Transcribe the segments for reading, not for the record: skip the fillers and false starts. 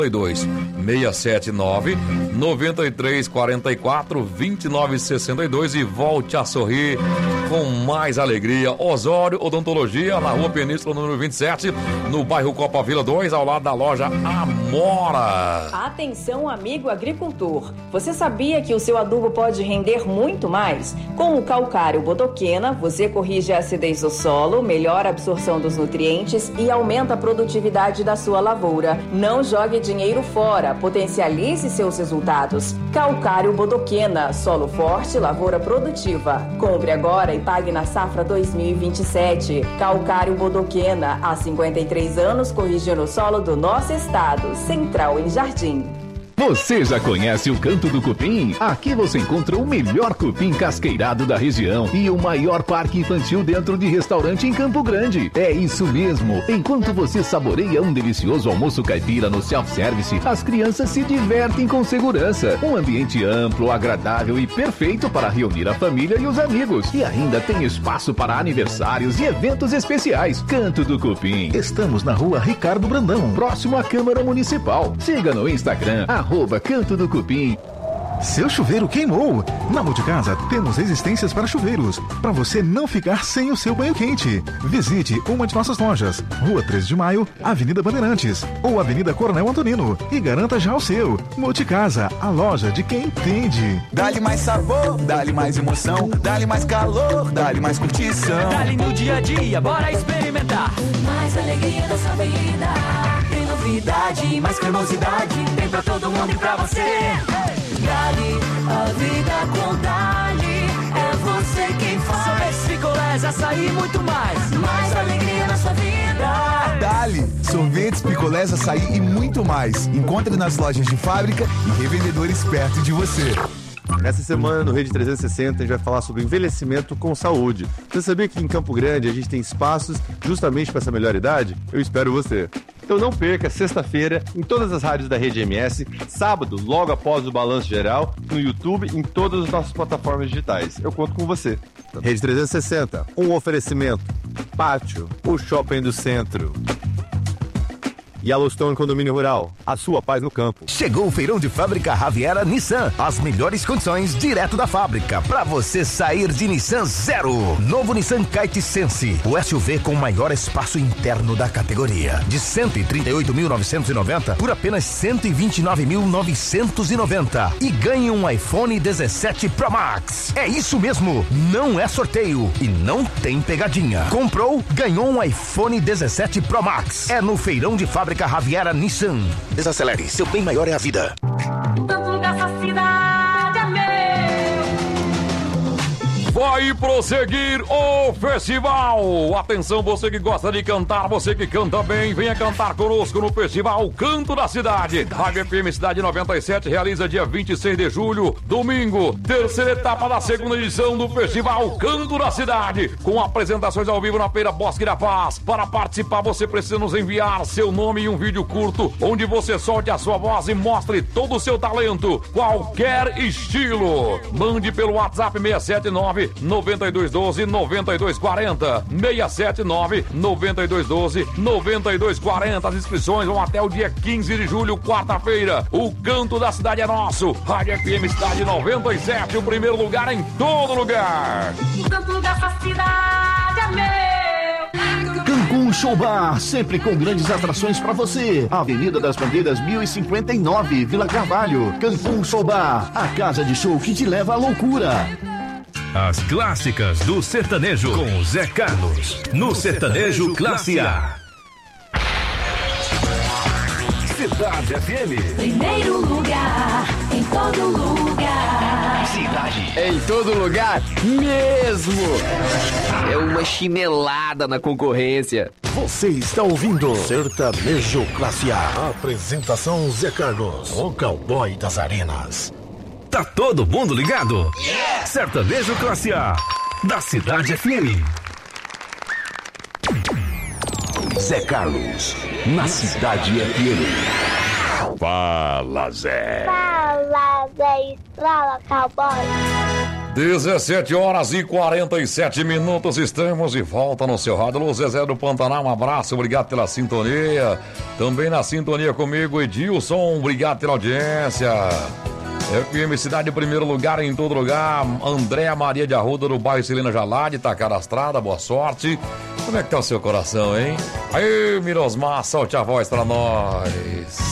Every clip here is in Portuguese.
679 9344 2962 e volte a sorrir com mais alegria. Osório Odontologia, na Rua Península, número 27, no bairro Copa Vila 2, ao lado da loja Amora. Atenção, amigo agricultor. Você sabia que o seu adubo pode render muito mais? Com o calcário Bodoquena, você corrige a acidez do solo, melhora a absorção dos nutrientes e aumenta a produtividade da sua lavoura. Não jogue dinheiro fora, potencialize seus resultados. Calcário Bodoquena, solo forte, lavoura produtiva. Compre agora e pague na safra 2027. Calcário Bodoquena, há 53 anos corrigindo o solo do nosso estado. Central em Jardim. Você já conhece o Canto do Cupim? Aqui você encontra o melhor cupim casqueirado da região e o maior parque infantil dentro de restaurante em Campo Grande. É isso mesmo. Enquanto você saboreia um delicioso almoço caipira no self-service, as crianças se divertem com segurança. Um ambiente amplo, agradável e perfeito para reunir a família e os amigos. E ainda tem espaço para aniversários e eventos especiais. Canto do Cupim. Estamos na rua Ricardo Brandão, próximo à Câmara Municipal. Siga no Instagram, @Canto do Cupim. Seu chuveiro queimou? Na Multicasa temos resistências para chuveiros, para você não ficar sem o seu banho quente. Visite uma de nossas lojas, Rua 13 de Maio, Avenida Bandeirantes ou Avenida Coronel Antonino e garanta já o seu. Multicasa, a loja de quem entende. Dá-lhe mais sabor, dá-lhe mais emoção, dá-lhe mais calor, dá-lhe mais curtição. Dá-lhe no dia a dia, bora experimentar. Mais alegria da sua vida. Tem novidade, mais cremosidade. Tem pra todo mundo e pra você. Dali, a vida com Dali, é você quem faz. Sorvetes, picolés, açaí e muito mais. Mais alegria na sua vida. Dali, sorvetes, picolés, açaí e muito mais. Encontre nas lojas de fábrica e revendedores perto de você. Essa semana no Rede 360 a gente vai falar sobre envelhecimento com saúde. Você sabia que em Campo Grande a gente tem espaços justamente para essa melhor idade? Eu espero você. Então não perca, sexta-feira, em todas as rádios da Rede MS, sábado, logo após o Balanço Geral, no YouTube, em todas as nossas plataformas digitais. Eu conto com você. Rede 360, um oferecimento. Pátio, o shopping do centro. Yellowstone Condomínio Rural, a sua paz no campo. Chegou o feirão de fábrica Raviera Nissan. As melhores condições direto da fábrica para você sair de Nissan zero. Novo Nissan Kite Sense, o SUV com maior espaço interno da categoria. De 138.990 por apenas 129.990 e ganhe um iPhone 17 Pro Max. É isso mesmo, não é sorteio e não tem pegadinha. Comprou, ganhou um iPhone 17 Pro Max. É no feirão de fábrica Raviera Nissan. Desacelere, seu bem maior é a vida. Tanto dessa cidade é meu. Vai prosseguir o festival. Atenção, você que gosta de cantar, você que canta bem, venha cantar conosco no festival Canto da Cidade. Rádio FM Cidade 97 realiza dia 26 de julho, domingo, terceira etapa da segunda edição do festival Canto da Cidade, com apresentações ao vivo na Feira Bosque da Paz. Para participar, você precisa nos enviar seu nome e um vídeo curto, onde você solte a sua voz e mostre todo o seu talento, qualquer estilo. Mande pelo WhatsApp 679 9212 9240 679 9212 9240. As inscrições vão até o dia 15 de julho, quarta-feira. O Canto da Cidade é nosso. Rádio FM Cidade 97, o primeiro lugar em todo lugar. O canto dessa cidade é meu. Cancún Show Bar, sempre com grandes atrações para você. Avenida das Bandeiras 1059, Vila Carvalho. Cancún Show Bar, a casa de show que te leva à loucura. As clássicas do sertanejo com Zé Carlos, no Sertanejo Classe A. Cidade FM. Primeiro lugar, em todo lugar. Cidade. Em todo lugar mesmo. É uma chinelada na concorrência. Você está ouvindo Sertanejo Classe A. Apresentação Zé Carlos, o cowboy das arenas. Tá todo mundo ligado? Yeah! Sertanejo Classe A, da Cidade FM. Zé Carlos, na Cidade FM. Fala, Zé. Fala, Zé Estrela, cowboy. 17 horas e 47 minutos, estamos de volta no seu rádio. Alô, Zezé do Pantanal, um abraço, obrigado pela sintonia. Também na sintonia comigo, Edilson, obrigado pela audiência. FM Cidade em primeiro lugar, em todo lugar. Andréa Maria de Arruda, do bairro Celina Jalade, tá cadastrada, boa sorte. Como é que tá o seu coração, hein? Aí, Mirosmar, solte a voz pra nós.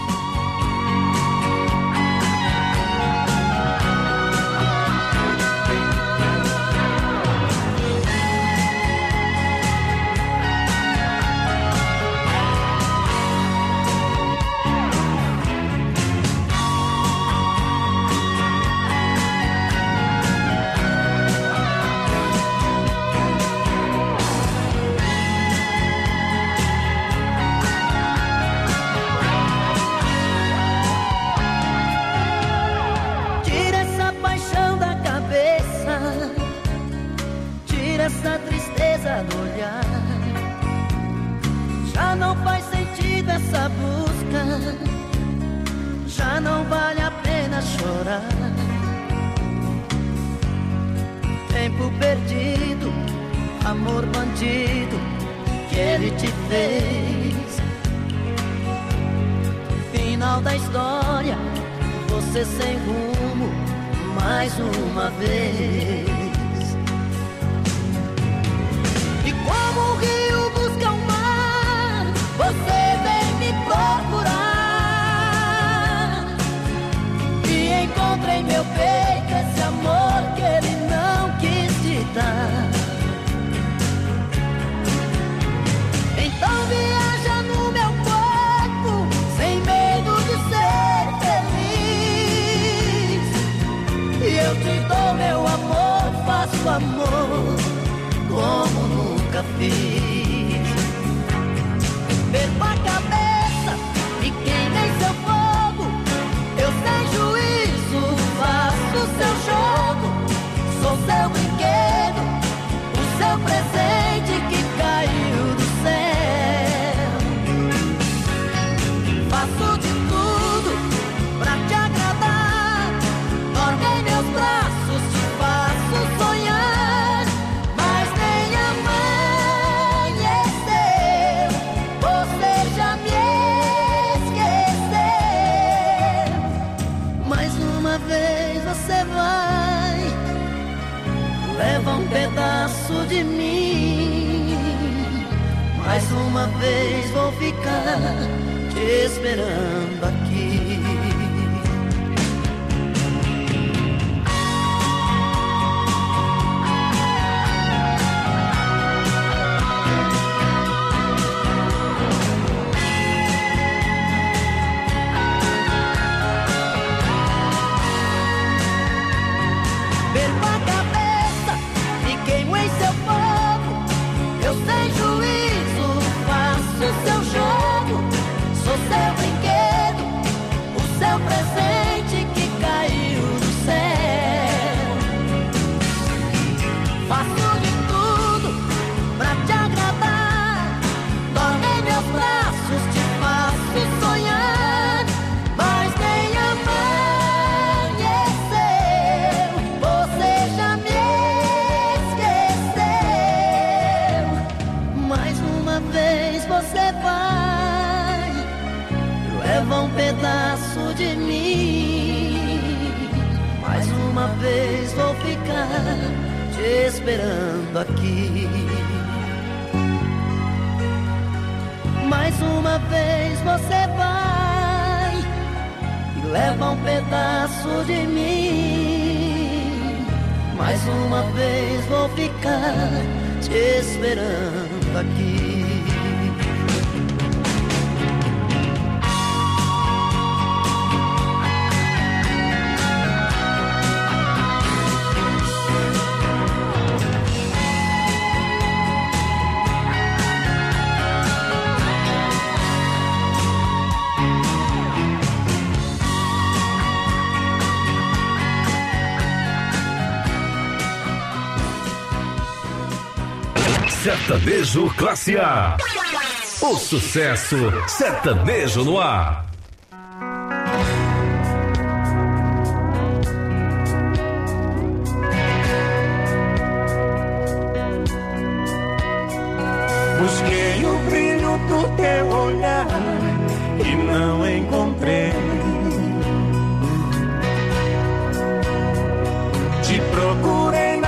Sertanejo Classe A. O sucesso sertanejo no ar.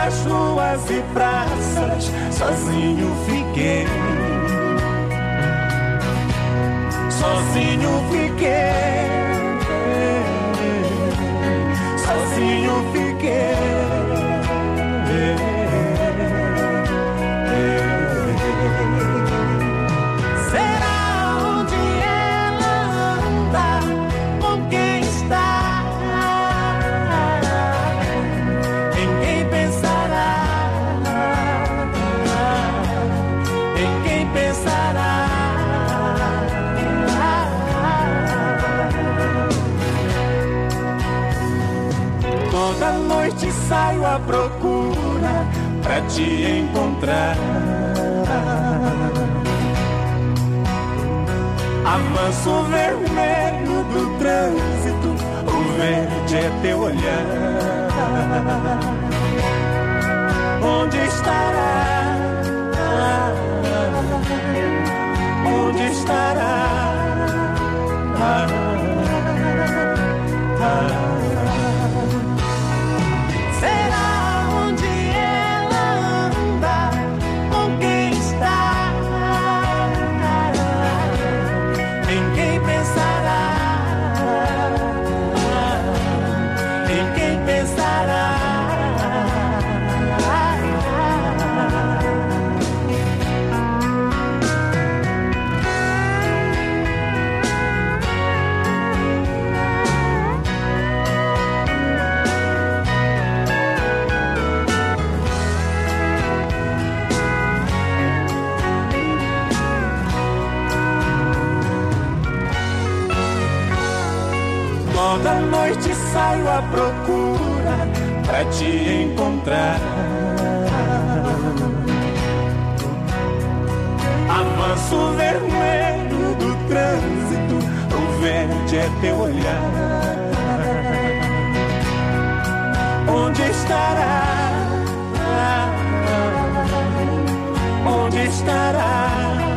pelas ruas e praças, sozinho fiquei. Sozinho fiquei. Sozinho fiquei. Toda noite saio à procura pra te encontrar. Avanço o vermelho do trânsito, o verde é teu olhar. Onde estará? Onde estará? Toda noite saio à procura pra te encontrar. Avanço o vermelho do trânsito, o verde é teu olhar. Onde estará? Onde estará?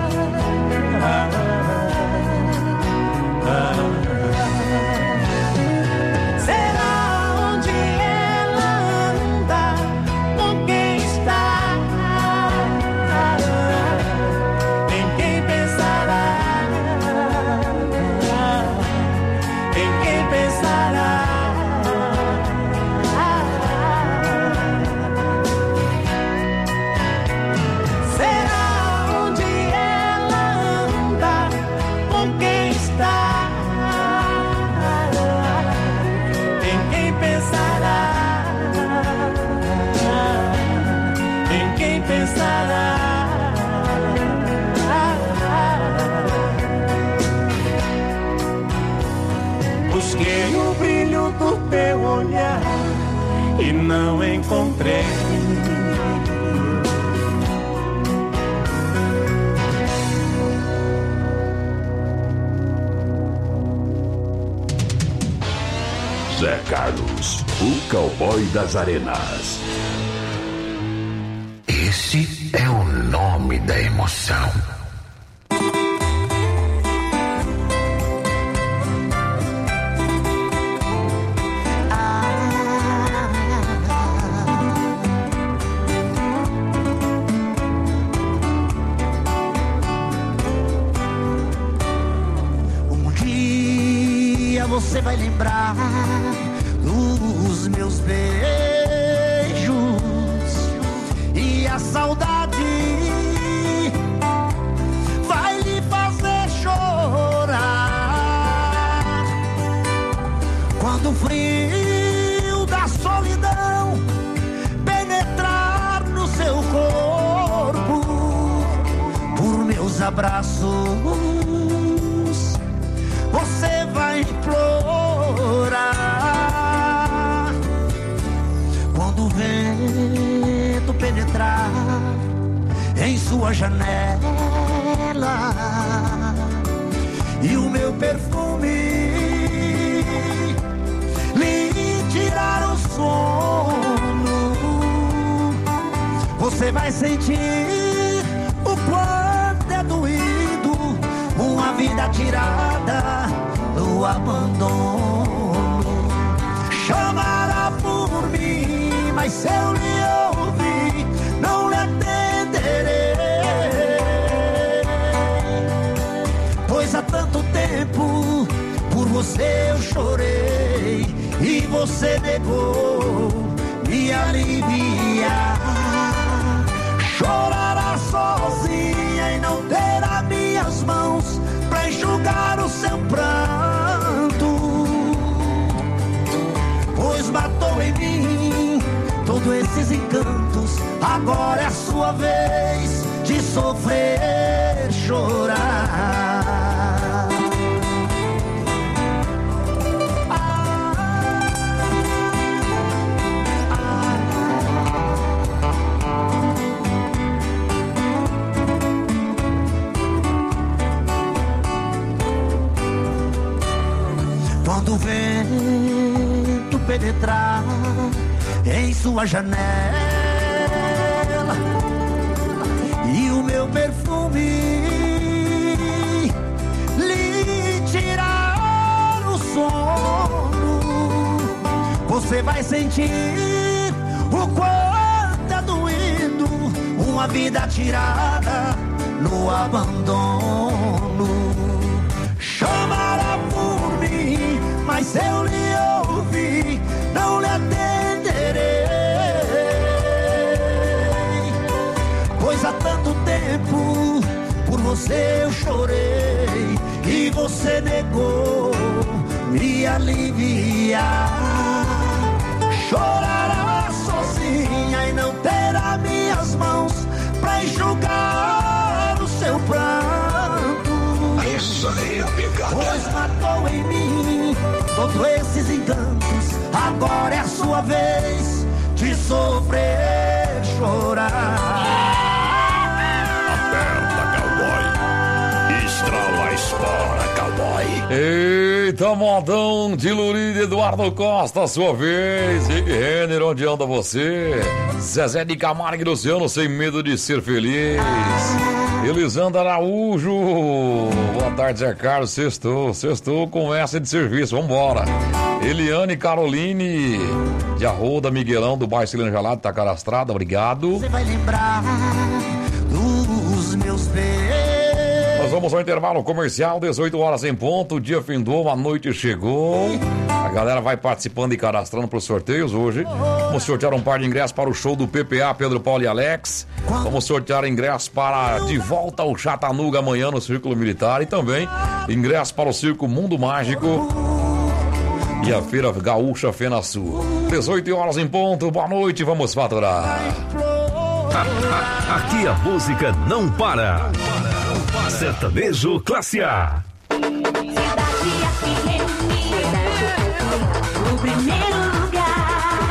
Busquei o brilho do teu olhar e não encontrei. Zé Carlos, o cowboy das arenas. Esse é o nome da emoção. Você vai lembrar dos meus beijos e a saudade vai lhe fazer chorar quando o frio da solidão penetrar no seu corpo. Por meus abraços você vai implorar quando o vento penetrar em sua janela e o meu perfume lhe tirar o sono. Você vai sentir o quanto é doído uma vida tirada do abandono. Chamará por mim, mas se eu lhe você eu chorei e você negou me aliviar. Chorará sozinha e não terá minhas mãos pra enxugar o seu pranto, pois matou em mim todos esses encantos. Agora é a sua vez de sofrer, chorar. Quando o vento penetrar em sua janela e o meu perfume lhe tirar o sono, você vai sentir o quanto é doído uma vida tirada no abandono. Chamará por mim, mas eu lhe ouvi, não lhe atenderei, pois há tanto tempo por você eu chorei e você negou me aliviar. Chorará sozinha e não terá minhas mãos pra enxugar o seu pranto. Essa é a pegada. Pois matou em mim todos esses encantos. Agora é a sua vez de sofrer, chorar. Aperta, cowboy. Estrala a espora, cowboy. Eita, modão de Luri de Eduardo Costa, sua vez. Rick Renner, onde anda você? Zezé de Camargo e Luciano, sem medo de ser feliz. Elisandra Araújo, boa tarde, Zé Carlos, sextou com essa de serviço, vambora. Eliane Caroline, de Arroda, Miguelão, do bairro Cilindro Gelado, tá cadastrada, obrigado. Você vai lembrar dos meus beijos. Nós vamos ao intervalo comercial, 18 horas em ponto, o dia findou, a noite chegou. A galera vai participando e cadastrando para os sorteios hoje. Vamos sortear um par de ingressos para o show do PPA, Pedro Paulo e Alex. Vamos sortear ingressos para De Volta ao Chatanuga amanhã no Círculo Militar. E também ingressos para o Circo Mundo Mágico e a Feira Gaúcha Fena Sul. 18 horas em ponto, boa noite, vamos faturar. Aqui a música não para. Sertanejo Classe A. No primeiro lugar,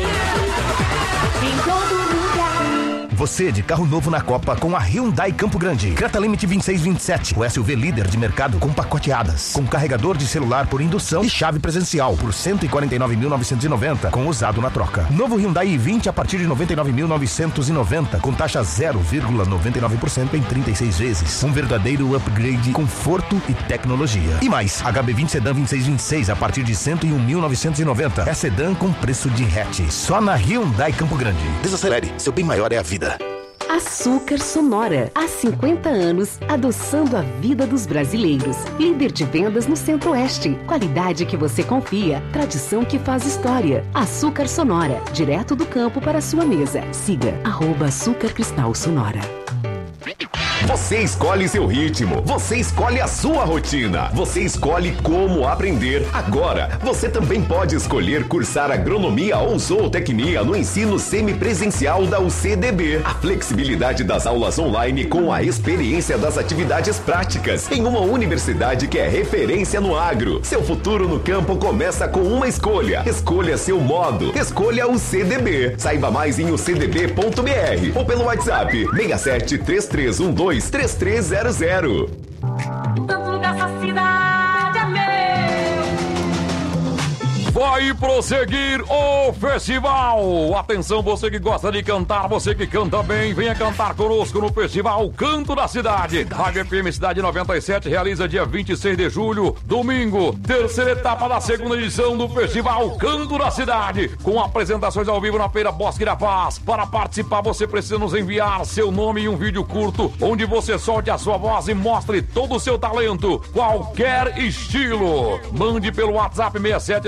em todo lugar. Você de carro novo na Copa com a Hyundai Campo Grande. Creta Limite 2627. O SUV líder de mercado com pacoteadas. Com carregador de celular por indução e chave presencial por 149.990 com usado na troca. Novo Hyundai i20 a partir de 99.990 com taxa 0,99% em 36 vezes. Um verdadeiro upgrade, conforto e tecnologia. E mais, HB20 Sedan 2626 a partir de 101.990. É sedã com preço de hatch. Só na Hyundai Campo Grande. Desacelere, seu bem maior é a vida. Açúcar Sonora, há 50 anos, adoçando a vida dos brasileiros. Líder de vendas no Centro-Oeste. Qualidade que você confia, tradição que faz história. Açúcar Sonora, direto do campo para a sua mesa. Siga @Açúcar Cristal Sonora. Você escolhe seu ritmo, você escolhe a sua rotina, você escolhe como aprender. Agora, você também pode escolher cursar agronomia ou zootecnia no ensino semipresencial da UCDB. A flexibilidade das aulas online com a experiência das atividades práticas em uma universidade que é referência no agro. Seu futuro no campo começa com uma escolha. Escolha seu modo. Escolha o UCDB. Saiba mais em ucdb.br ou pelo WhatsApp 673312 3300. Tanto lugar, essa cidade é meu. Vai prosseguir o festival. Atenção, você que gosta de cantar, você que canta bem, venha cantar conosco no Festival Canto da Cidade. Rádio FM Cidade 97 realiza dia 26 de julho, domingo, terceira etapa da segunda edição do Festival Canto da Cidade, com apresentações ao vivo na Feira Bosque da Paz. Para participar, você precisa nos enviar seu nome e um vídeo curto, onde você solte a sua voz e mostre todo o seu talento, qualquer estilo. Mande pelo WhatsApp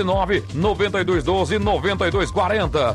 679-9212-9240.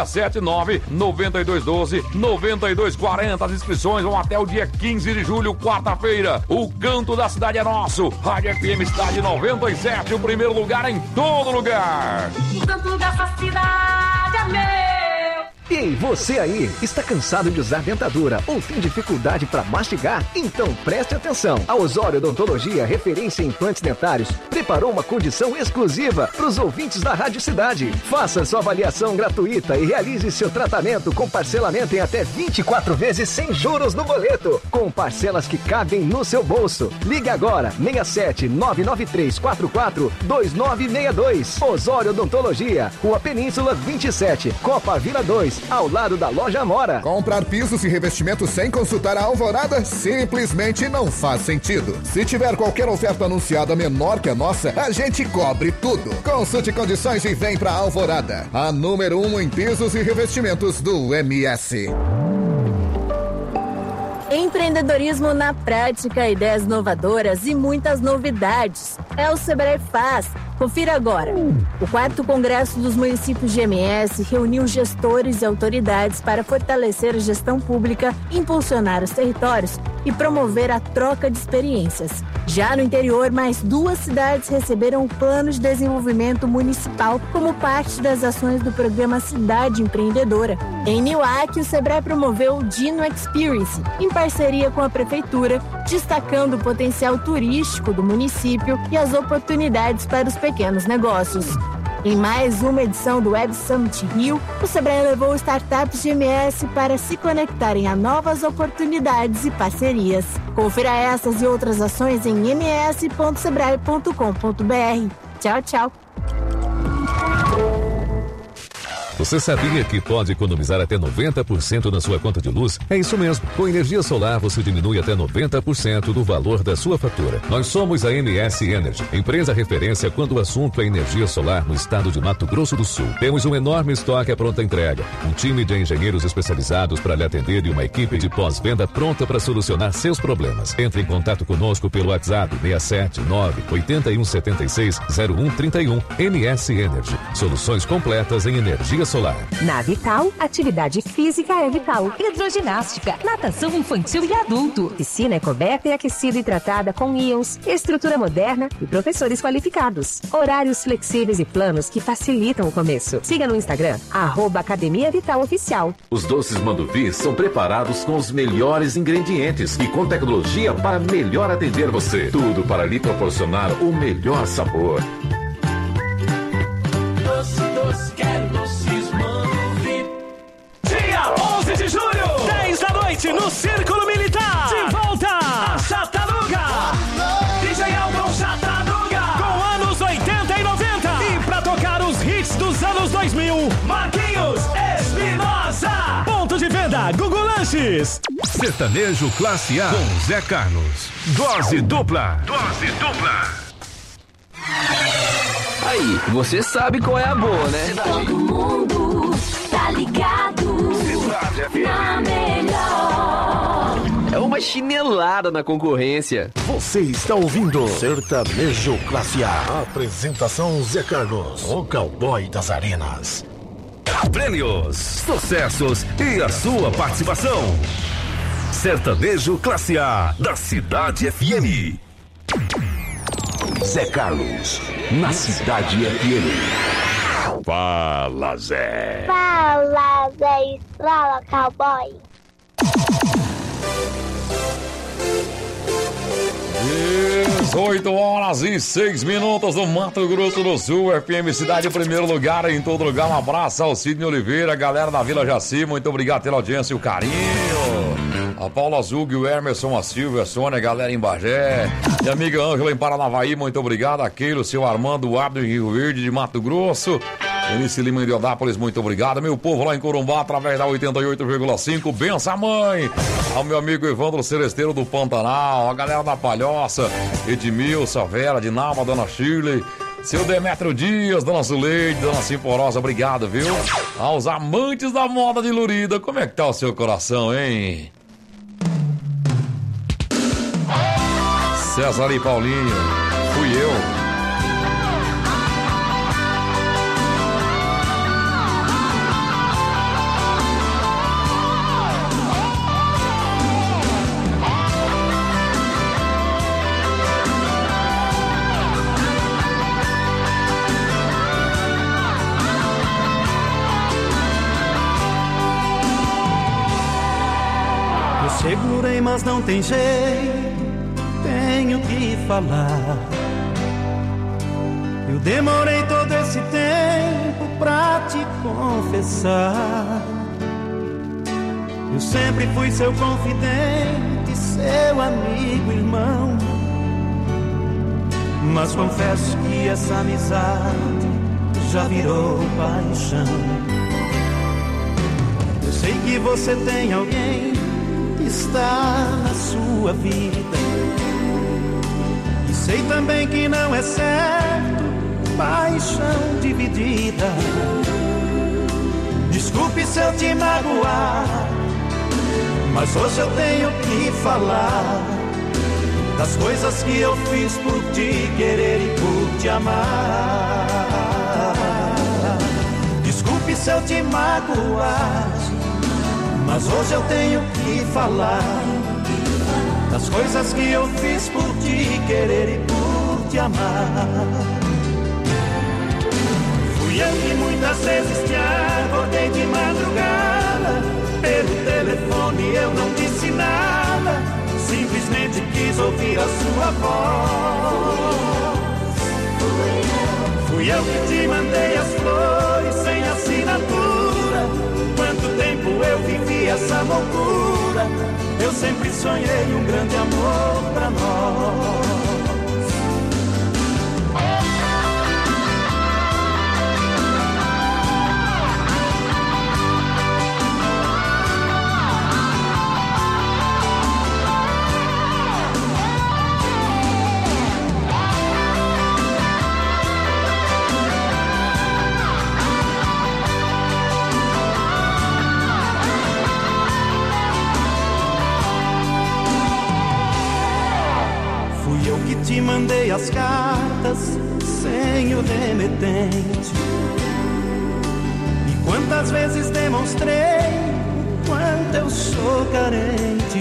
679-9212-9240. As inscrições vão até o dia 15 de julho, quarta-feira. O Canto da Cidade é nosso. Rádio FM Cidade 97, o primeiro lugar em todo lugar. O canto dessa cidade é meu. Ei, você aí, está cansado de usar dentadura ou tem dificuldade para mastigar? Então preste atenção. A Osório Odontologia, referência em implantes dentários, preparou uma condição exclusiva para os ouvintes da Rádio Cidade. Faça sua avaliação gratuita e realize seu tratamento com parcelamento em até 24 vezes sem juros no boleto, com parcelas que cabem no seu bolso. Ligue agora, 67 993 44 2962. Osório Odontologia, Rua Península 27, Copa Vila 2. Ao lado da Loja Amora. Comprar pisos e revestimentos sem consultar a Alvorada simplesmente não faz sentido. Se tiver qualquer oferta anunciada menor que a nossa, a gente cobre tudo. Consulte condições e vem pra Alvorada, a número 1 em pisos e revestimentos do MS. Empreendedorismo na prática, ideias inovadoras e muitas novidades. É o Sebrae Faz. Confira agora. O 4º Congresso dos Municípios de MS reuniu gestores e autoridades para fortalecer a gestão pública, impulsionar os territórios e promover a troca de experiências. Já no interior, mais 2 cidades receberam o Plano de Desenvolvimento Municipal como parte das ações do programa Cidade Empreendedora. Em Niuaque, o Sebrae promoveu o Dino Experience, em parceria com a Prefeitura, destacando o potencial turístico do município e as oportunidades para os pequenos negócios. Em mais uma edição do Web Summit Rio, o Sebrae levou startups de MS para se conectarem a novas oportunidades e parcerias. Confira essas e outras ações em ms.sebrae.com.br. Tchau, tchau. Você sabia que pode economizar até 90% na sua conta de luz? É isso mesmo. Com energia solar, você diminui até 90% do valor da sua fatura. Nós somos a MS Energy, empresa referência quando o assunto é energia solar no estado de Mato Grosso do Sul. Temos um enorme estoque à pronta entrega, um time de engenheiros especializados para lhe atender e uma equipe de pós-venda pronta para solucionar seus problemas. Entre em contato conosco pelo WhatsApp 679-8176-0131. MS Energy, soluções completas em energia solar. Na Vital, atividade física é vital. Hidroginástica, natação infantil e adulto. Piscina é coberta e aquecida e tratada com íons, estrutura moderna e professores qualificados. Horários flexíveis e planos que facilitam o começo. Siga no Instagram, @Academia Vital Oficial. Os doces Manduvi são preparados com os melhores ingredientes e com tecnologia para melhor atender você. Tudo para lhe proporcionar o melhor sabor. Doce, quero doces Manduvi. Dia 11 de julho, 10 da noite, no Círculo Militar. De volta a Chatanuga. DJ Elton Chatanuga. Com anos 80 e 90. E pra tocar os hits dos anos 2000, Marquinhos Espinosa. Ponto de venda, Google Lanches. Sertanejo Classe A com Zé Carlos. Dose dupla. Dose dupla. Aí, você sabe qual é a boa, né? Todo mundo tá ligado na melhor. É uma chinelada na concorrência. Você está ouvindo Sertanejo Classe A. Apresentação Zé Carlos, o cowboy das arenas. Prêmios, sucessos e a sua participação. Sertanejo Classe A da Cidade FM. Zé Carlos, na Cidade FM. Fala, Zé. Fala, Zé. Fala, cowboy. 18h06 no Mato Grosso do Sul, FM Cidade em primeiro lugar, em todo lugar. Um abraço ao Sidney Oliveira, galera da Vila Jaci, muito obrigado pela audiência e o carinho. A Paula Zug, o Emerson, a Silvia, a Sônia, a galera em Bagé. Minha amiga Ângela em Paranavaí, muito obrigado. A Keilo, o seu Armando, o Abdo em Rio Verde, de Mato Grosso. Eunice Lima em Deodápolis, muito obrigado. Meu povo lá em Corumbá, através da 88,5. Benção, mãe. Ao meu amigo Evandro Celesteiro do Pantanal, a galera da Palhoça, Edmilson, Vera, Dinalma, Dona Shirley. Seu Demétrio Dias, Dona Zuleide, Dona Simporosa, obrigado, viu? Aos amantes da moda de Lurida, como é que tá o seu coração, hein? César e Paulinho, fui eu. Segurei, mas não tem jeito, tenho que falar. Eu demorei todo esse tempo pra te confessar. Eu sempre fui seu confidente, seu amigo, irmão. Mas confesso que essa amizade já virou paixão. Eu sei que você tem alguém está na sua vida, e sei também que não é certo paixão dividida. Desculpe se eu te magoar, mas hoje eu tenho que falar das coisas que eu fiz por te querer e por te amar. Desculpe se eu te magoar, mas hoje eu tenho que falar das coisas que eu fiz por te querer e por te amar. Fui eu que muitas vezes te acordei de madrugada. Pelo telefone eu não disse nada, simplesmente quis ouvir a sua voz. Fui eu que te mandei as flores sem assinatura. Quanto tempo eu vivi essa loucura. Eu sempre sonhei um grande amor pra nós. Te mandei as cartas sem o remetente, e quantas vezes demonstrei quanto eu sou carente.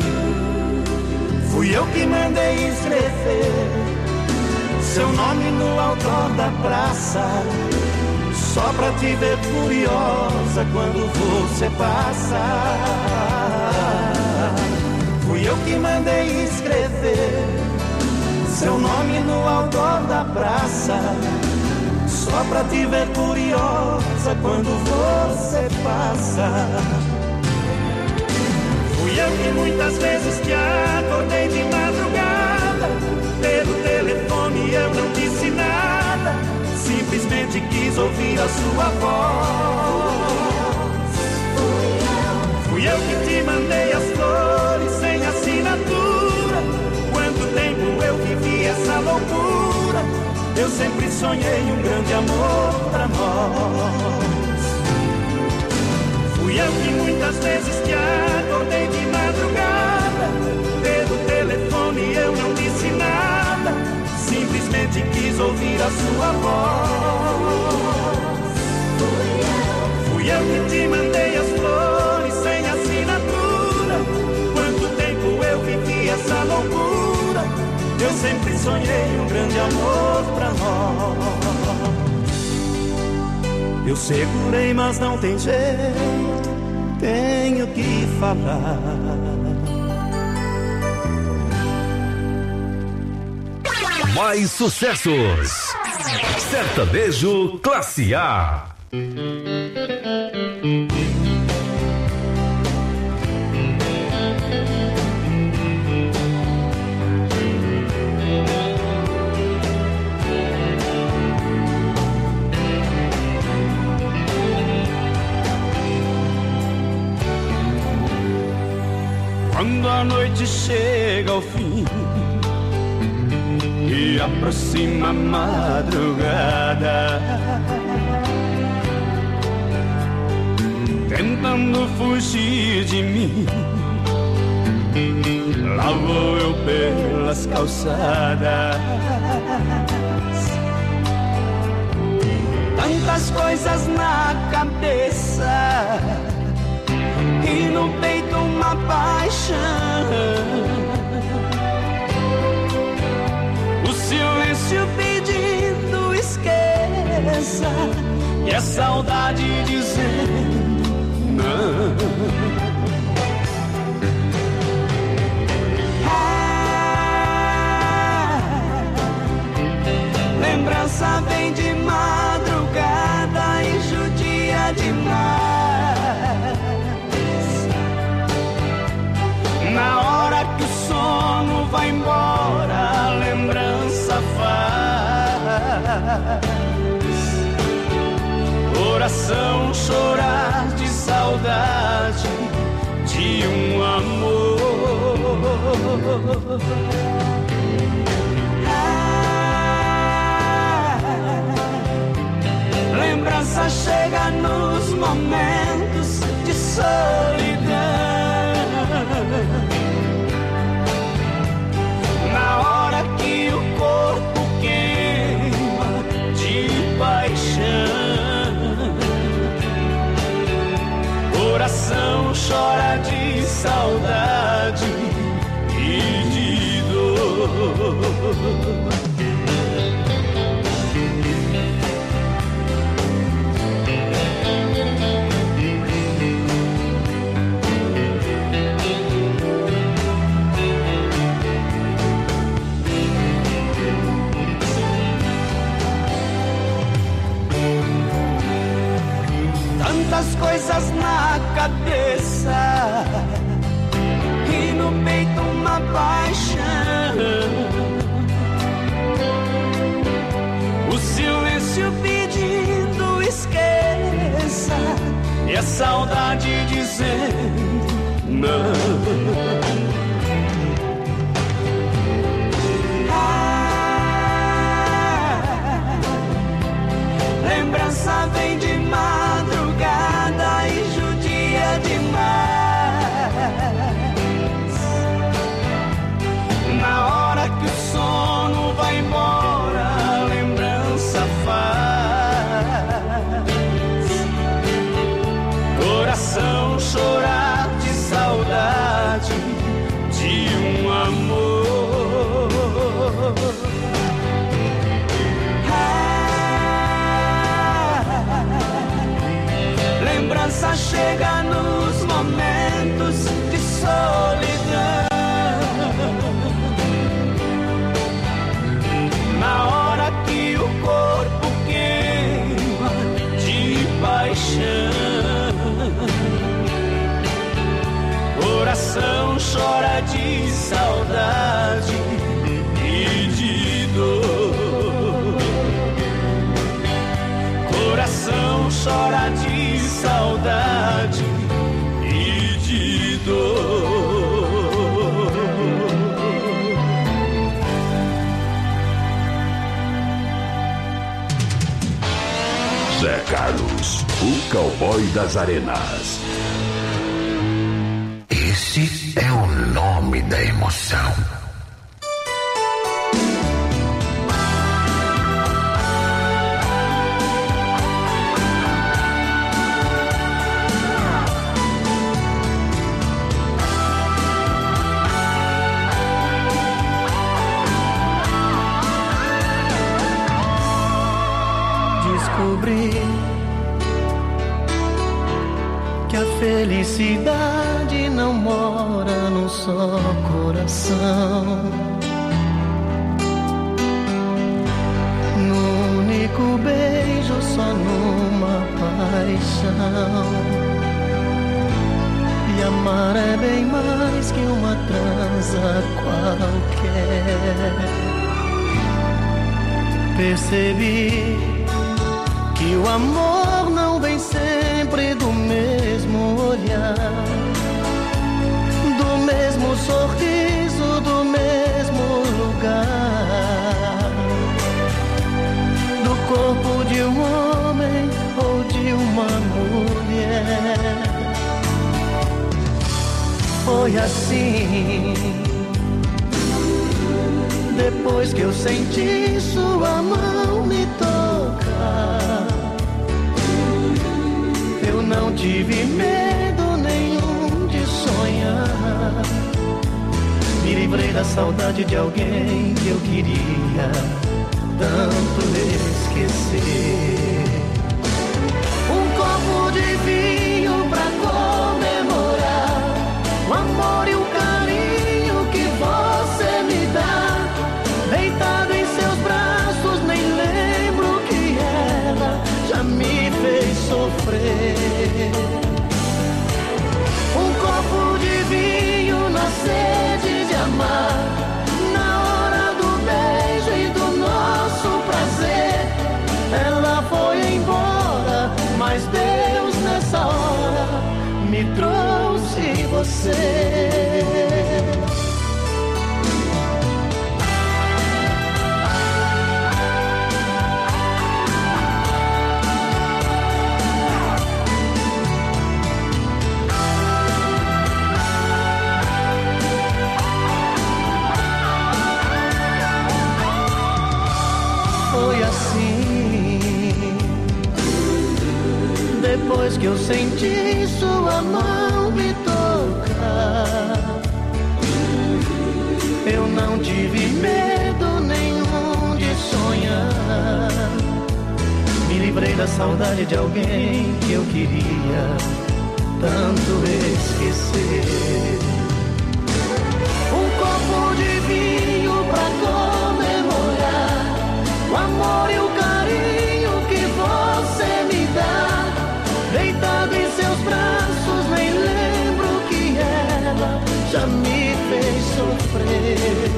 Fui eu que mandei escrever seu nome no outdoor da praça, só pra te ver furiosa quando você passa. Fui eu que mandei escrever seu nome no outdoor da praça, só pra te ver curiosa quando você passa. Fui eu que muitas vezes te acordei de madrugada. Pelo telefone eu não disse nada, simplesmente quis ouvir a sua voz. Fui eu que te mandei as flores sem assinatura. Quanto tempo eu vivi essa loucura. Eu sempre sonhei um grande amor pra nós. Fui eu que muitas vezes te acordei de madrugada. Pelo telefone eu não disse nada, simplesmente quis ouvir a sua voz. Fui eu que te mandei as flores sem assinatura. Quanto tempo eu vivi essa loucura. Eu sempre sonhei um grande amor pra nós. Eu segurei, mas não tem jeito, tenho que falar. Mais sucessos. Sertanejo Classe A. a noite chega ao fim e aproxima a madrugada, tentando fugir de mim, lá vou eu pelas calçadas. Tantas coisas na cabeça e no peito uma paixão. O silêncio pedindo esqueça e a saudade dizendo não. Lembrança vem de madrugada e judia demais. Na hora que o sono vai embora, a lembrança faz coração chorar de saudade de um amor. Lembrança chega nos momentos de solidão, na hora que o corpo queima de paixão, coração chora de saudade e de dor. Tantas coisas na cabeça e no peito uma paixão. O silêncio pedindo esqueça e a saudade dizendo não. Lembrança vem de madrugada e judia demais. Na hora que o sono vai embora, a lembrança faz coração chorar de saudade de um amor. Lembrança chega nos momentos de solidão, na hora que o corpo queima de paixão, coração chora de saudade e de dor. Coração chora de saudade e de dor. Zé Carlos, o cowboy das arenas. Esse é o nome da emoção. Que a felicidade não mora num só coração, num único beijo, só numa paixão. E amar é bem mais que uma transa qualquer. Percebi que o amor não vem sempre do mesmo olhar, do mesmo sorriso Foi assim. Depois que eu senti sua mão me tocar, eu não tive medo nenhum de sonhar. Me livrei da saudade de alguém que eu queria tanto esquecer. Um copo de vinho pra comemorar o amor e o carinho que você me dá. Deitado em seus braços, nem lembro que ela já me fez sofrer. Um copo de vinho na sede de amar, na hora do beijo e do nosso prazer. Ela foi embora, mas Deus nessa hora me trouxe você. Foi assim. Depois que eu senti sua mão me tocar, eu não tive medo nenhum de sonhar. Me livrei da saudade de alguém que eu queria tanto esquecer. Um copo de vinho pra comemorar o amor e o carinho que você me dá. Deitado em seus braços, nem lembro que ela já me fez sofrer.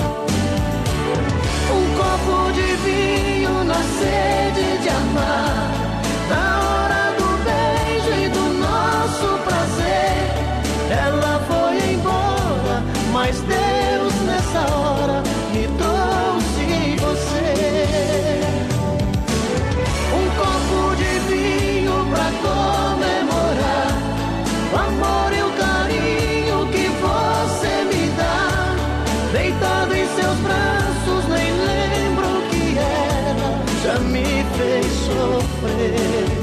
Um copo de vinho na sede de amar, na hora do beijo e do nosso prazer. Ela foi embora, mas Deus nessa hora me trouxe você. Um copo de vinho pra comemorar o amor e o carinho que você me dá. Deitado em seus braços, nem lembro que ela já me fez sofrer.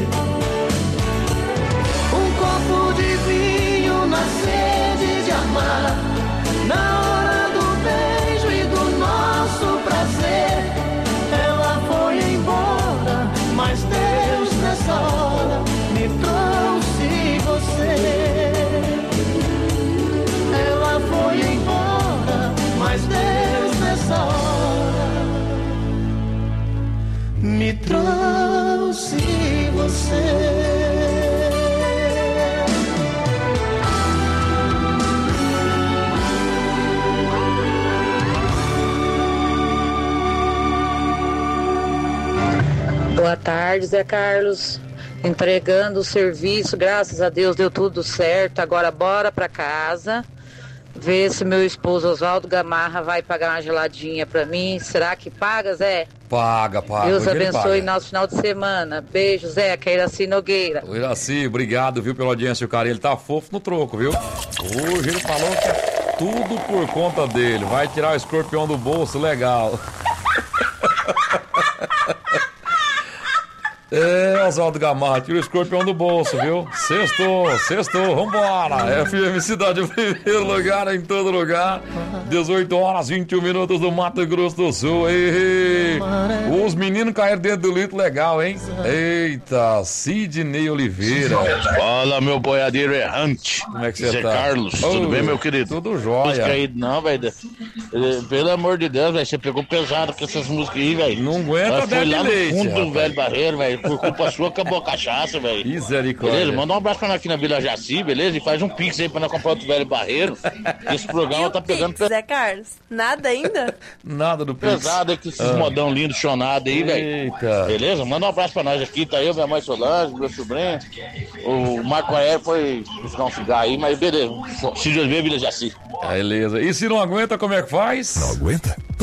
Um copo de vinho na sede de amar, na hora do beijo e do nosso prazer. Ela foi embora, mas Deus nessa hora me trouxe você. Ela foi embora, mas Deus nessa hora me trouxe você. Boa tarde, Zé Carlos. Entregando o serviço, graças a Deus deu tudo certo. Agora bora pra casa, ver se meu esposo Oswaldo Gamarra vai pagar uma geladinha pra mim. Será que paga, Zé? Paga. Deus Hoje ele abençoe paga. nosso final de semana. Beijo, Zé, que é Iraci Nogueira. O Iraci, obrigado, viu, pela audiência, o cara. Ele tá fofo no troco, viu? Hoje ele falou que é tudo por conta dele. Vai tirar o escorpião do bolso, legal. É, Oswaldo Gamarra, tira o escorpião do bolso, viu? Sextou, vambora! FM Cidade em primeiro lugar, em todo lugar. 18 horas, 21 minutos do Mato Grosso do Sul. Ei, os meninos caíram dentro do litro legal, hein? Eita, Sidney Oliveira. Fala, meu boiadeiro errante. Como é que você Zé tá? Carlos, tudo bem, meu querido? Tudo jóia. Caído, não, velho. Pelo amor de Deus, velho, você pegou pesado com essas músicas aí, velho. Não aguenta, foi lá no leite, fundo do rapaz. velho barreiro, velho. Por culpa sua, acabou a cachaça, velho. Misericórdia. Beleza? Manda um abraço pra nós aqui na Vila Jaci, beleza? E faz um pix aí pra nós comprar outro velho barreiro. Esse programa tá pegando Zé Carlos, nada ainda? Nada do pix. pesado aí com esses modão lindo, chonado aí, velho. Eita. Beleza? Manda um abraço pra nós aqui. Tá eu, minha mãe Solange, meu sobrinho. O Marco Aéreo foi buscar um cigarro aí, mas beleza. Se Deus ver, Vila Jaci. Beleza. E se não aguenta, como é que faz? Não aguenta?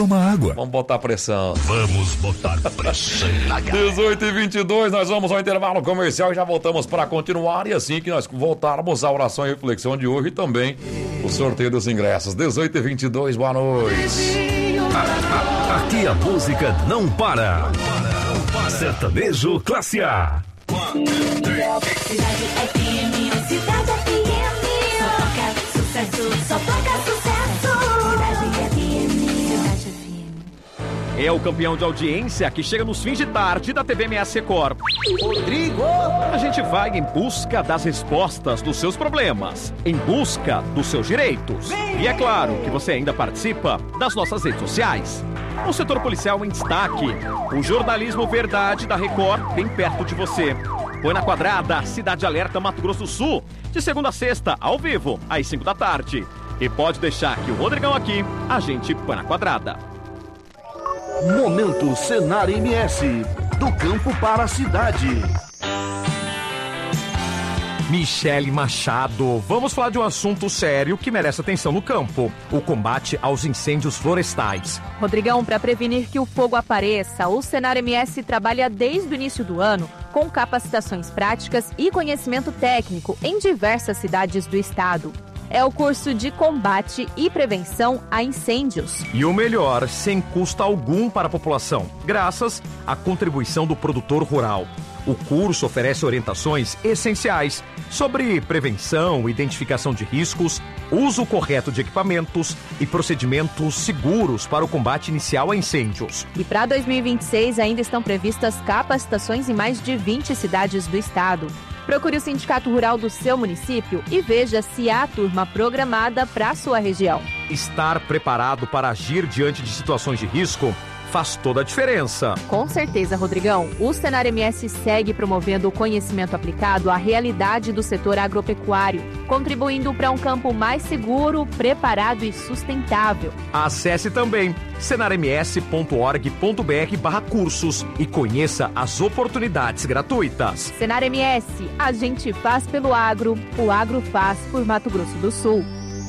toma água. Vamos botar pressão. Vamos botar pressão na galera. 18h22, nós vamos ao intervalo comercial e já voltamos para continuar. E assim que nós voltarmos à oração e reflexão de hoje e também o sorteio dos ingressos. 18h22, boa noite. Aqui a música não para. Sertanejo Classe A. Cidade FM, Cidade FM. Só toca sucesso, só toca sucesso. Cidade FM. É o campeão de audiência que chega nos fins de tarde da TV MS Record. Rodrigo! A gente vai em busca das respostas dos seus problemas, em busca dos seus direitos. E é claro que você ainda participa das nossas redes sociais. O setor policial em destaque. O jornalismo verdade da Record bem perto de você. Põe na Quadrada, Cidade Alerta, Mato Grosso do Sul. De segunda a sexta, ao vivo, às 5 da tarde. E pode deixar que o Rodrigão aqui, a gente põe na Quadrada. Momento Senar MS. Do campo para a cidade. Michele Machado, vamos falar de um assunto sério que merece atenção no campo: o combate aos incêndios florestais. Rodrigão, para prevenir que o fogo apareça, o Senar MS trabalha desde o início do ano com capacitações práticas e conhecimento técnico em diversas cidades do estado. É o curso de combate e prevenção a incêndios. E o melhor, sem custo algum para a população, graças à contribuição do produtor rural. O curso oferece orientações essenciais sobre prevenção, identificação de riscos, uso correto de equipamentos e procedimentos seguros para o combate inicial a incêndios. E para 2026 ainda estão previstas capacitações em mais de 20 cidades do estado. Procure o sindicato rural do seu município e veja se há turma programada para a sua região. Estar preparado para agir diante de situações de risco faz toda a diferença. Com certeza, Rodrigão. O Senar MS segue promovendo o conhecimento aplicado à realidade do setor agropecuário, contribuindo para um campo mais seguro, preparado e sustentável. Acesse também senarms.org.br/cursos e conheça as oportunidades gratuitas. Senar MS, a gente faz pelo agro, o agro faz por Mato Grosso do Sul.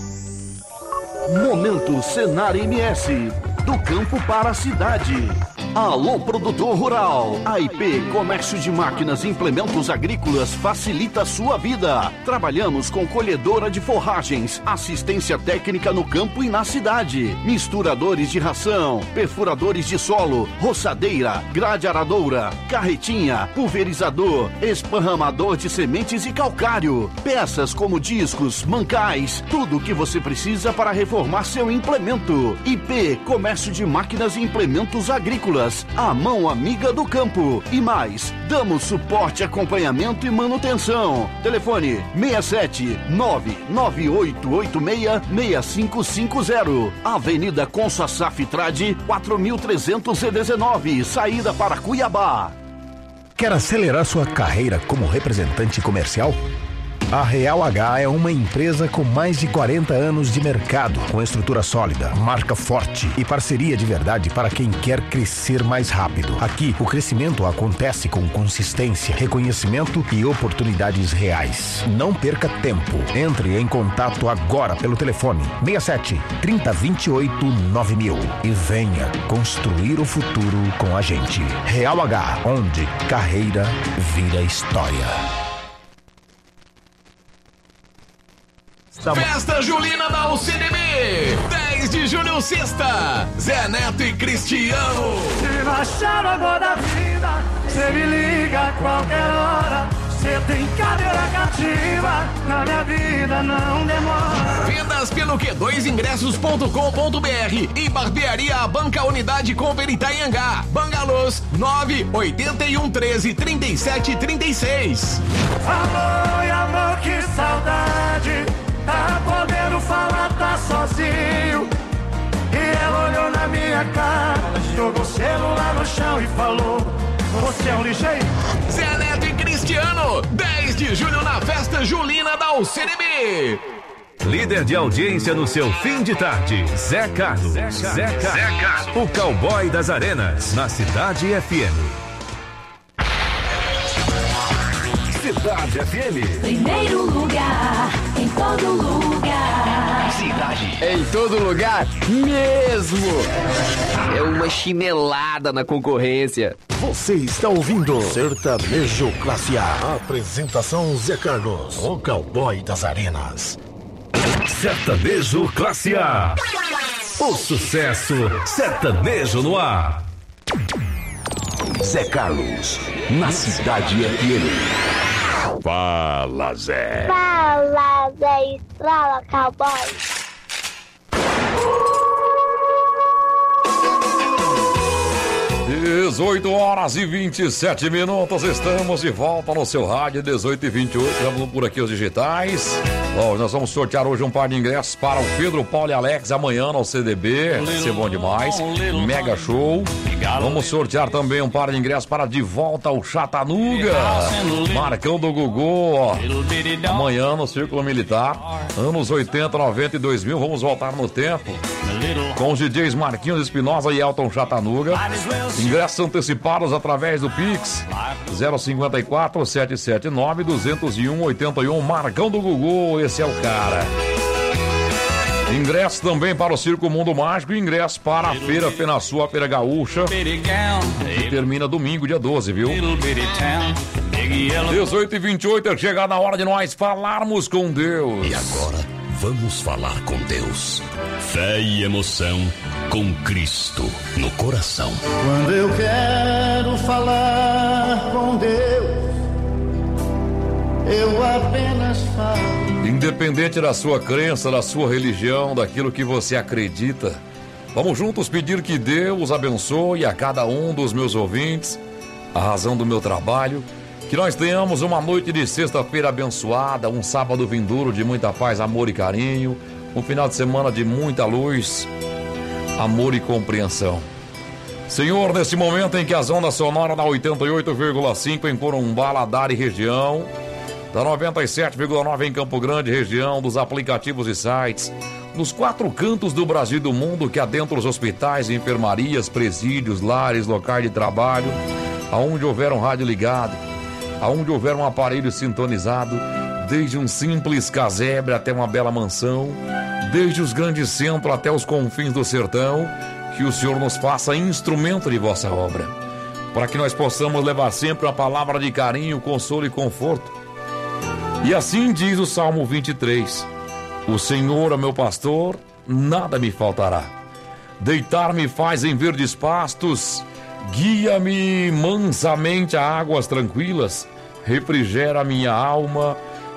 Momento Senar MS. Do campo para a cidade. Alô, produtor rural. A IP Comércio de Máquinas e Implementos Agrícolas facilita a sua vida. Trabalhamos com colhedora de forragens, assistência técnica no campo e na cidade, misturadores de ração, perfuradores de solo, roçadeira, grade aradoura, carretinha, pulverizador, esparramador de sementes e calcário, peças como discos, mancais, tudo o que você precisa para reformar seu implemento. IP Comércio de Máquinas e Implementos Agrícolas, a mão amiga do campo. E mais, damos suporte, acompanhamento e manutenção. Telefone 67 998866550. Avenida Consa Saf Trade 4319, saída para Cuiabá. Quer acelerar sua carreira como representante comercial? A Real H é uma empresa com mais de 40 anos de mercado, com estrutura sólida, marca forte e parceria de verdade para quem quer crescer mais rápido. Aqui, o crescimento acontece com consistência, reconhecimento e oportunidades reais. Não perca tempo. Entre em contato agora pelo telefone 67 3028 9000 e venha construir o futuro com a gente. Real H, onde carreira vira história. Festa Julina da UCDB, 10 de julho, sexta, Zé Neto e Cristiano. Se baixar a boa da vida, cê me liga a qualquer hora. Cê tem cadeira cativa, na minha vida não demora. Vendas pelo Q2ingressos.com.br e Barbearia Banca Unidade Cooper Itaiangá. Bangalôs 981133736. Amor e amor, que saudade. Tá podendo falar, tá sozinho. E ela olhou na minha cara, jogou o celular no chão e falou: você é um lixeiro. Zé Neto e Cristiano, 10 de julho na Festa Julina da UCDB. Líder de audiência no seu fim de tarde, Zé Carlos. Zé Carlos, o cowboy das arenas, na Cidade FM. Cidade FM. Primeiro lugar, em todo lugar. Cidade. Em todo lugar mesmo. É uma chinelada na concorrência. Você está ouvindo Sertanejo Classe A. Apresentação Zé Carlos, o cowboy das arenas. Sertanejo Classe A. O sucesso sertanejo no ar. Zé Carlos, na Cidade FM. Fala, Zé. Fala, Zé Estrela, cowboy. 18h27, estamos de volta no seu rádio, 18h28, vamos por aqui os digitais. Bom, nós vamos sortear hoje um par de ingressos para o Pedro, Paulo e Alex amanhã no CDB, vai ser bom demais, mega show. Vamos sortear também um par de ingressos para De Volta ao Chatanuga, Marcão do Gugu, ó, amanhã no Círculo Militar, anos 80, 90 e 2000, vamos voltar no tempo com os DJs Marquinhos Espinosa e Elton Chatanuga. Ingressos antecipados através do Pix 054 779 201 81. Marcão do Gugu, esse é o cara. Ingressos também para o Circo Mundo Mágico e ingressos para a Feira Fenasul, a Feira Gaúcha, que termina domingo, dia 12, viu? 18h28, é chegada a hora de nós falarmos com Deus. E agora, vamos falar com Deus. Fé e emoção com Cristo no coração. Quando eu quero falar com Deus, eu apenas falo. Independente da sua crença, da sua religião, daquilo que você acredita, vamos juntos pedir que Deus abençoe a cada um dos meus ouvintes, a razão do meu trabalho, que nós tenhamos uma noite de sexta-feira abençoada, um sábado vindouro de muita paz, amor e carinho, um final de semana de muita luz, amor e compreensão. Senhor, nesse momento em que as ondas sonoras da 88,5 em Corumbá, Ladar e região, da 97,9 em Campo Grande, região, dos aplicativos e sites, nos 4 cantos do Brasil e do mundo que adentram os hospitais, enfermarias, presídios, lares, locais de trabalho, aonde houver um rádio ligado, aonde houver um aparelho sintonizado, desde um simples casebre até uma bela mansão, desde os grandes centros até os confins do sertão, que o Senhor nos faça instrumento de vossa obra, para que nós possamos levar sempre uma palavra de carinho, consolo e conforto. E assim diz o Salmo 23, o Senhor é meu pastor, nada me faltará. Deitar-me faz em verdes pastos, guia-me mansamente a águas tranquilas, refrigera a minha alma,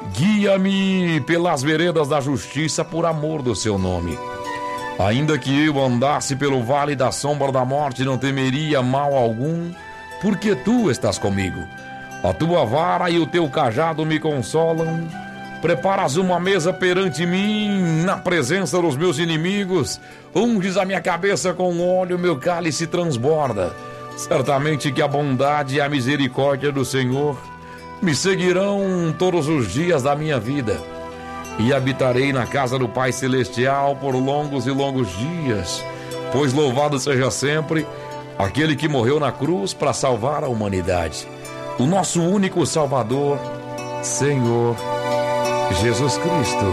guia-me pelas veredas da justiça por amor do seu nome. Ainda que eu andasse pelo vale da sombra da morte, não temeria mal algum, porque tu estás comigo. A tua vara e o teu cajado me consolam. Preparas uma mesa perante mim, na presença dos meus inimigos. Unges a minha cabeça com óleo, meu cálice transborda. Certamente que a bondade e a misericórdia do Senhor me seguirão todos os dias da minha vida, e habitarei na casa do Pai Celestial por longos e longos dias, pois louvado seja sempre aquele que morreu na cruz para salvar a humanidade, o nosso único Salvador, Senhor Jesus Cristo.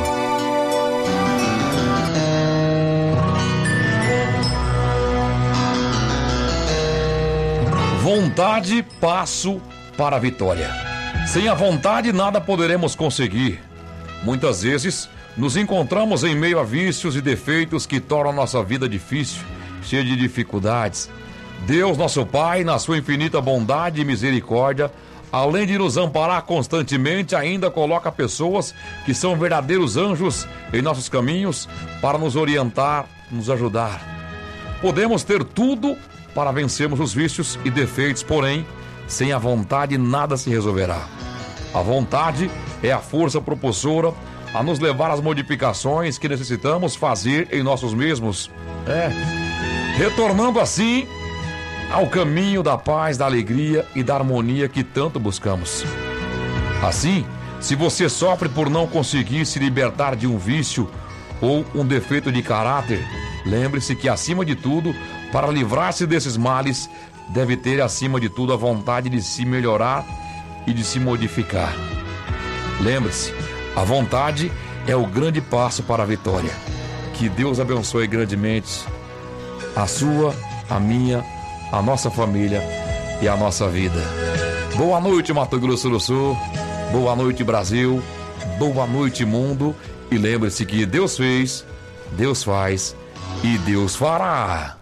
Vontade, passo para a vitória. Sem a vontade, nada poderemos conseguir. Muitas vezes, nos encontramos em meio a vícios e defeitos que tornam nossa vida difícil, cheia de dificuldades. Deus, nosso Pai, na sua infinita bondade e misericórdia, além de nos amparar constantemente, ainda coloca pessoas que são verdadeiros anjos em nossos caminhos para nos orientar, nos ajudar. Podemos ter tudo para vencermos os vícios e defeitos, porém, sem a vontade nada se resolverá. A vontade é a força propulsora a nos levar às modificações que necessitamos fazer em nossos mesmos. Retornando assim ao caminho da paz, da alegria e da harmonia que tanto buscamos. Assim, se você sofre por não conseguir se libertar de um vício ou um defeito de caráter, lembre-se que, acima de tudo, para livrar-se desses males, deve ter, acima de tudo, a vontade de se melhorar e de se modificar. Lembre-se, a vontade é o grande passo para a vitória. Que Deus abençoe grandemente a sua, a minha, a nossa família e a nossa vida. Boa noite, Mato Grosso do Sul. Boa noite, Brasil. Boa noite, mundo. E lembre-se que Deus fez, Deus faz e Deus fará.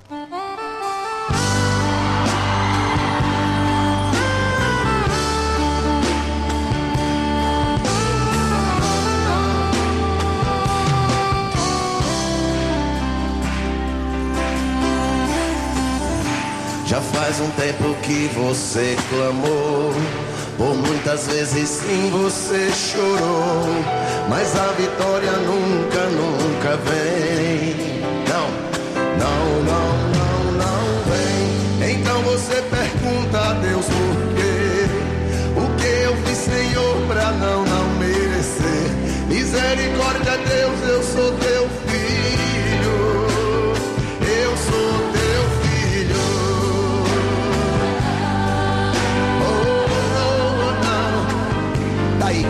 Já faz um tempo que você clamou, por muitas vezes sim você chorou, mas a vitória nunca, nunca vem. Não vem. Então você pergunta a Deus por quê? O que eu fiz, Senhor, pra não merecer? Misericórdia, Deus, eu sou teu filho. Eu sou teu filho. Daí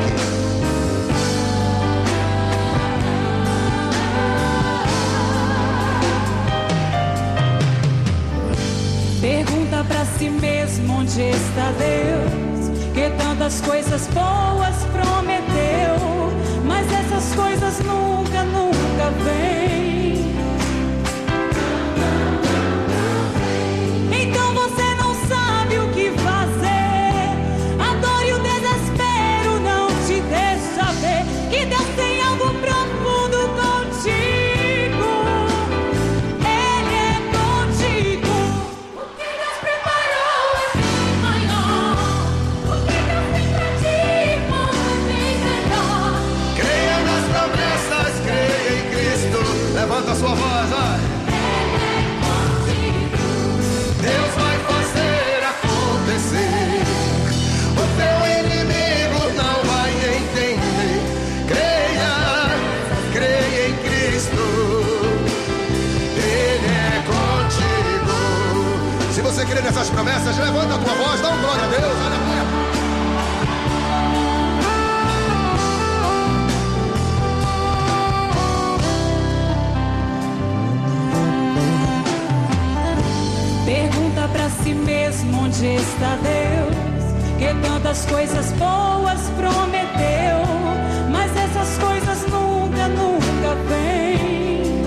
pergunta pra si mesmo onde está Deus, que tantas coisas boas prometeu, mas essas coisas nunca, nunca vêm. Então você não sabe o que fazer, a dor e o desespero não te deixa ver que Deus tem algo profundo contigo. Ele é contigo. O que Deus preparou é bem maior. O que Deus tem pra ti, irmão, é bem melhor. creia nas promessas, creia em Cristo. Levanta a sua voz, vai. Deus vai fazer acontecer. O teu inimigo não vai entender. Creia em Cristo. Ele é contigo. Se você crê nessas promessas, levanta a tua voz, dá um glória a Deus. Aleluia. Pergunta pra si mesmo onde está Deus, que tantas coisas boas prometeu, mas essas coisas nunca, nunca vêm.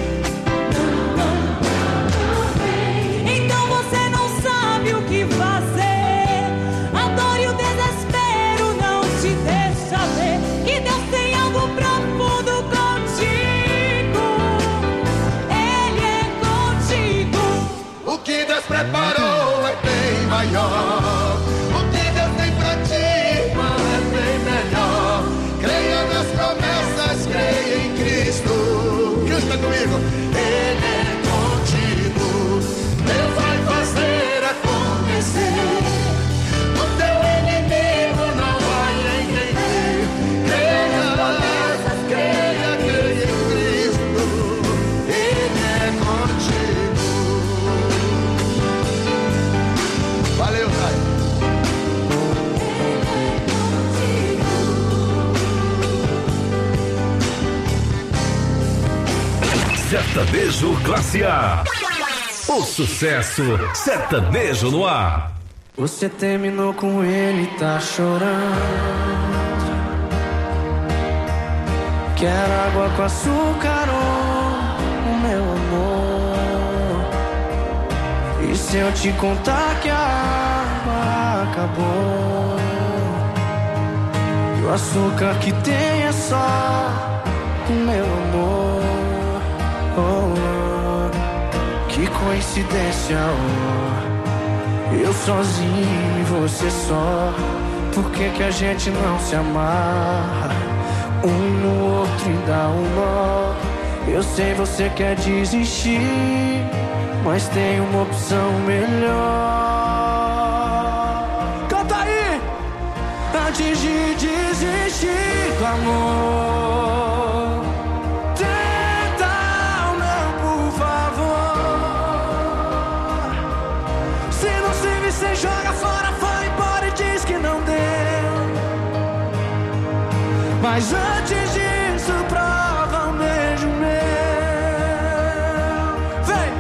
Então você não sabe o que fazer, a dor e o desespero não te deixa ver que Deus tem algo profundo contigo. Ele é contigo. O que Deus preparou é bem maior. O que Deus tem pra ti, irmão, é bem melhor. Creia nas promessas, creia em Cristo. Canta comigo. Ele é contigo. Deus vai fazer acontecer. O teu inimigo não vai entender. Creia em Cristo. Ele é contigo. Valeu, Caio. Sertanejo Classe A. O sucesso sertanejo no ar. Você terminou com ele, tá chorando. Quero água com açúcar, oh, meu amor. E se eu te contar que a água acabou, e o açúcar que tem é só o meu amor. Oh, que coincidência, oh. Eu sozinho e você só. Por que que a gente não se amarra um no outro e dá um nó? Eu sei você quer desistir, mas tem uma opção melhor. Canta aí! Antes de desistir do amor, tenta ou não, por favor. Se não serve, você joga fora, vai embora e diz que não deu. Mas antes disso, prova um beijo meu. Vem!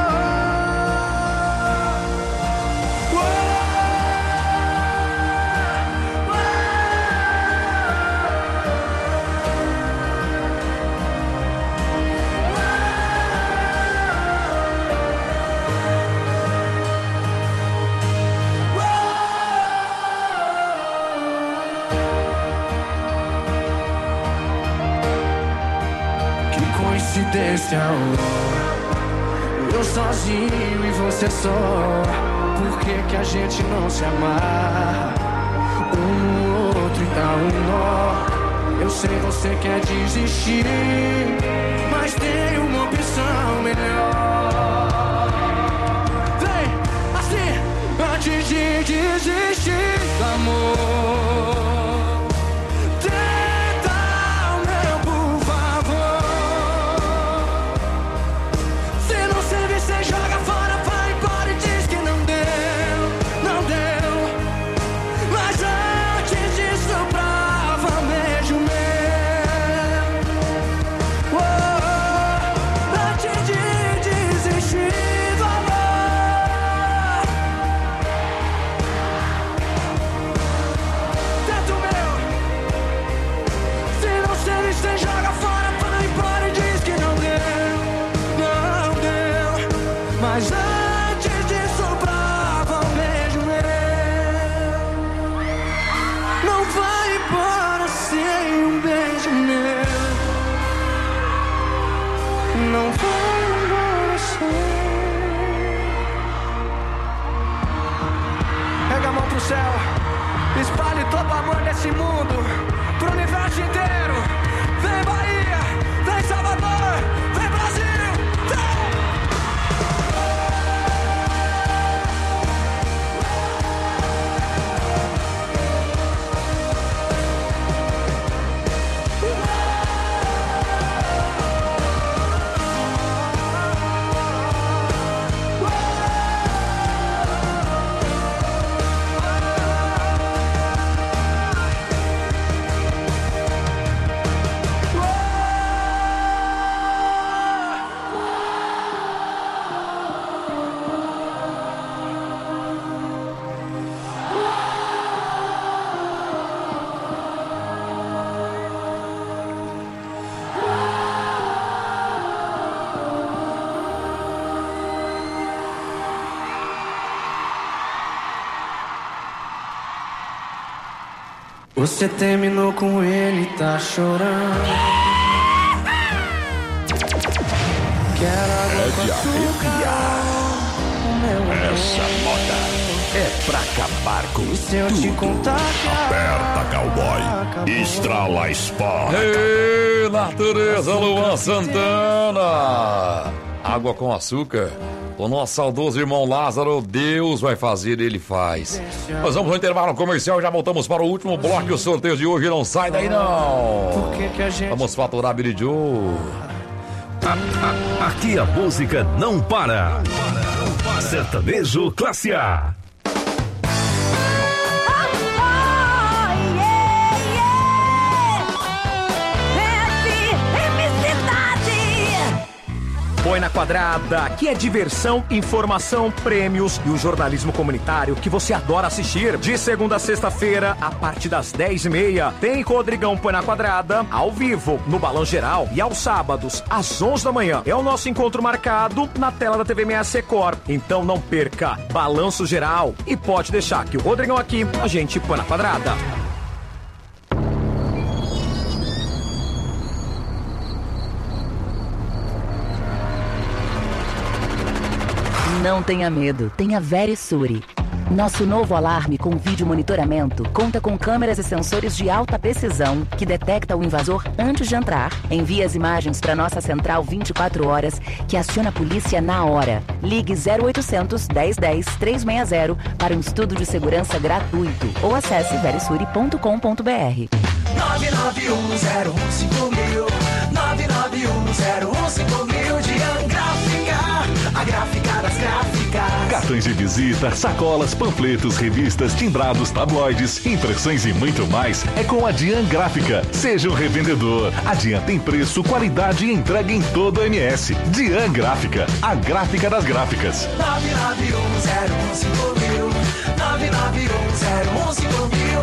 Coincidência, eu sozinho e você só. Por que a gente não se amar? Um no outro e dá um nó. Eu sei você quer desistir, mas tem uma opção melhor. Vem, assim, antes de desistir do amor. Espalhe todo o amor desse mundo pro universo inteiro. Vem Bahia, vem Salvador, vem Brasil, vem! Você terminou com ele, tá chorando. Quero água com açúcar. Essa moda é pra acabar com se eu te contar que aperta, cowboy. Estrala Sport. Ei, natureza, Luan Santana. Água com açúcar. O nosso saudoso irmão Lázaro, Deus vai fazer, ele faz. Nós vamos ao intervalo comercial e já voltamos para o último bloco. E o sorteio de hoje não sai daí não. Vamos faturar Billy Joe. Aqui a música não para. Sertanejo Classe A. Põe na Quadrada, aqui é diversão, informação, prêmios e o jornalismo comunitário que você adora assistir. De segunda a sexta-feira, a partir das 10h30, tem Rodrigão Põe na Quadrada, ao vivo, no Balão Geral. E aos sábados, às 11 da manhã, é o nosso encontro marcado na tela da TVMS Record. Então não perca, Balanço Geral. E pode deixar que o Rodrigão aqui, a gente põe na Quadrada. Não tenha medo, tenha Verisure. Nosso novo alarme com vídeo monitoramento conta com câmeras e sensores de alta precisão que detecta o invasor antes de entrar. Envia as imagens para nossa central 24 horas que aciona a polícia na hora. Ligue 0800 1010 360 para um estudo de segurança gratuito ou acesse verisure.com.br. 991015000 991015000 de Angráfica. A gráfica das gráficas. Cartões de visita, sacolas, panfletos, revistas, timbrados, tabloides, impressões e muito mais é com a Dian Gráfica. Seja um revendedor. A Dian tem preço, qualidade e entrega em todo o MS. Dian Gráfica, a gráfica das gráficas. 991015000. 991015000.